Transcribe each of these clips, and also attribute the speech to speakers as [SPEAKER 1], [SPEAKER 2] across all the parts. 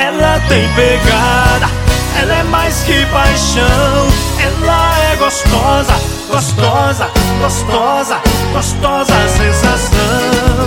[SPEAKER 1] Ela tem pegada, ela é mais que paixão. Ela é gostosa, gostosa, gostosa, gostosa sensação.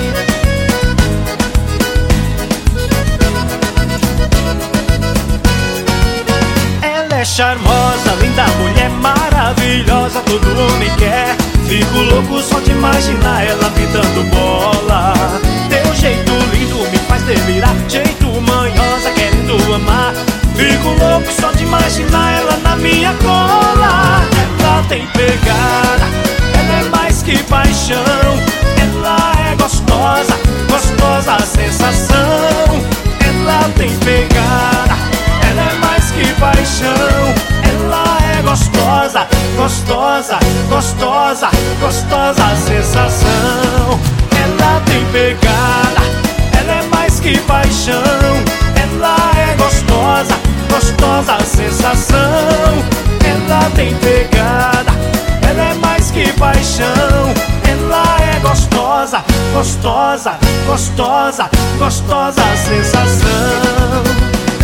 [SPEAKER 1] Ela é charmosa, linda, mulher maravilhosa, todo homem quer. Fico louco só de imaginar ela me dando bola. Teu jeito lindo me faz delirar, jeito manhosa, querendo amar. Fico louco só de imaginar ela na minha cola. Ela tem pegada, ela é mais que paixão. Ela é gostosa, gostosa a sensação. Ela tem pegada, ela é mais que paixão. Ela é gostosa, gostosa, gostosa, gostosa a sensação. Ela tem pegada, ela é mais que paixão. Ela é gostosa, gostosa a sensação. Ela tem pegada, ela é mais que paixão. Ela é gostosa, gostosa, gostosa, gostosa a sensação.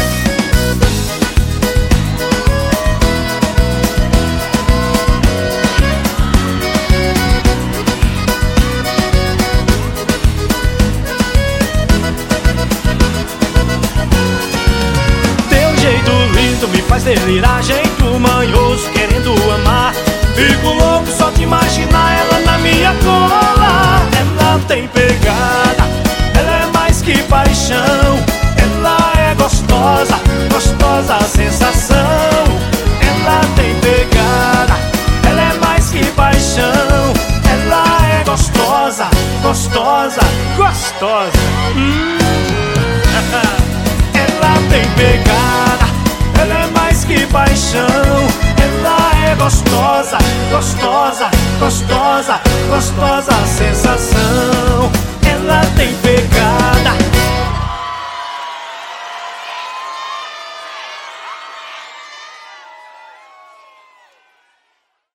[SPEAKER 1] Me faz delirar, jeito manhoso, querendo amar. Fico louco só de imaginar ela na minha cola. Ela tem pegada, ela é mais que paixão. Ela é gostosa, gostosa a sensação. Ela tem pegada, ela é mais que paixão. Ela é gostosa, gostosa, gostosa. Ela tem pegada, ela é mais que paixão. Ela é gostosa, gostosa, gostosa, gostosa a sensação.